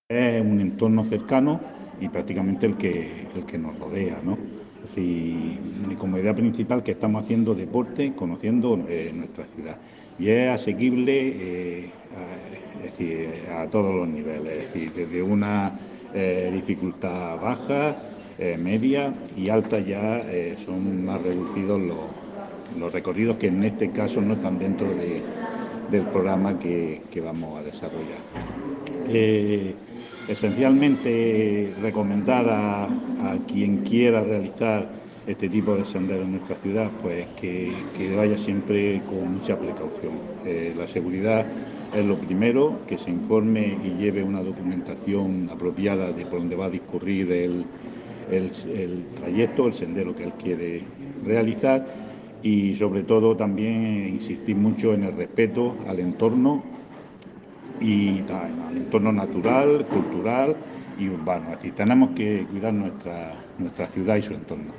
Es un entorno cercano y prácticamente el que nos rodea, ¿no? Es decir, como idea principal que estamos haciendo deporte, conociendo nuestra ciudad. Y es asequible es decir, a todos los niveles, es decir, desde una dificultad baja, media y alta ya son más reducidos los recorridos que en este caso no están dentro del programa que vamos a desarrollar. Eh, Esencialmente recomendar a quien quiera realizar este tipo de senderos en nuestra ciudad, pues que vaya siempre con mucha precaución. La seguridad es lo primero, que se informe y lleve una documentación apropiada de por dónde va a discurrir el trayecto, el sendero que él quiere realizar y sobre todo también insistir mucho en el respeto al entorno y al entorno natural, cultural y urbano. Es decir, tenemos que cuidar nuestra ciudad y su entorno.